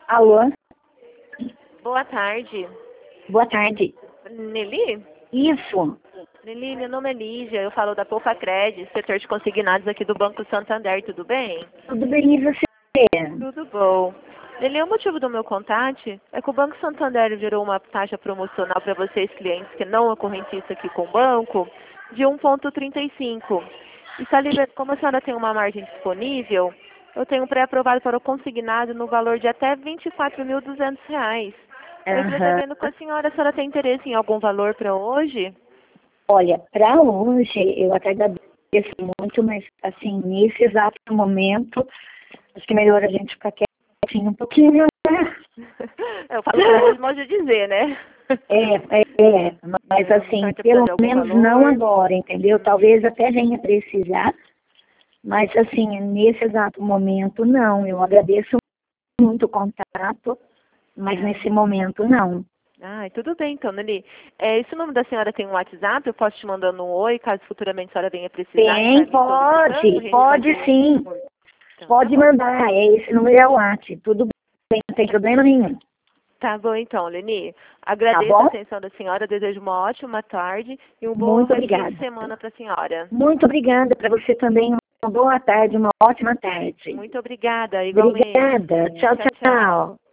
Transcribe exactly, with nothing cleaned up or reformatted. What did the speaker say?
Alô? Boa tarde. Boa tarde. Nelly? Isso. Nelly, meu nome é Lígia, eu falo da Poupa Cred, setor de consignados aqui do Banco Santander, tudo bem? Tudo bem, e você? Tudo bom. Nelly, o motivo do meu contato é que o Banco Santander gerou uma taxa promocional para vocês, clientes que não correntistas aqui com o banco, de um vírgula trinta e cinco. E está liberando, como a senhora tem uma margem disponível, eu tenho um pré-aprovado para o consignado no valor de até vinte e quatro mil e duzentos reais. Eu queria estar Aham. vendo com a senhora, a senhora tem interesse em algum valor para hoje? Olha, para hoje, eu até agradeço muito, mas, assim, nesse exato momento, acho que é melhor a gente ficar quietinho um pouquinho, né? Eu falo para modo de dizer, né? É, é, é, mas, É, assim, certo, precisa pelo de algum menos não valor. agora, entendeu? Talvez até venha precisar, mas, assim, nesse exato momento, não. Eu agradeço muito o contato, mas nesse momento, não. Ah, tudo bem então, Nelly. É, esse nome da senhora tem um WhatsApp? Eu posso te mandando um oi, caso futuramente a senhora venha precisar e Tem, estar me solicitando, pode, registrando pode o sim. então, tá Pode bom. mandar, é esse número é o WhatsApp. Tudo bem, não tem problema nenhum. Tá bom então, Leni. Tá Agradeço a bom? atenção da senhora, desejo uma ótima tarde e um bom Muito restinho de obrigada. semana para a senhora. Muito obrigada para você também. Uma boa tarde, uma ótima tarde. Muito obrigada, igualmente. Obrigada. Tchau, Tchau, tchau. tchau.